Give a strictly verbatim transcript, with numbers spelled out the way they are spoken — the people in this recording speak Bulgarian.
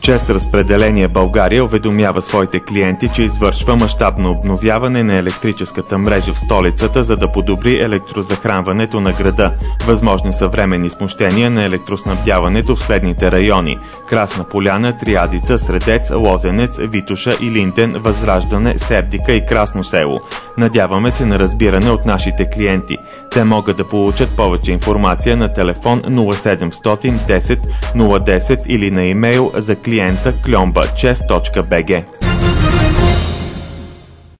ЧЕЗ Разпределение България уведомява своите клиенти, че извършва мащабно обновяване на електрическата мрежа в столицата, за да подобри електрозахранването на града. Възможни са временни смущения на електроснабдяването в следните райони: Красна поляна, Триадица, Средец, Лозенец, Витоша, Илинден, Възраждане, Сердика и Красно село. Надяваме се на разбиране от нашите клиенти. Те могат да получат повече информация на телефон нула седемстотин десет нула десет или на имейл за клиента кльомба чез точка би джи.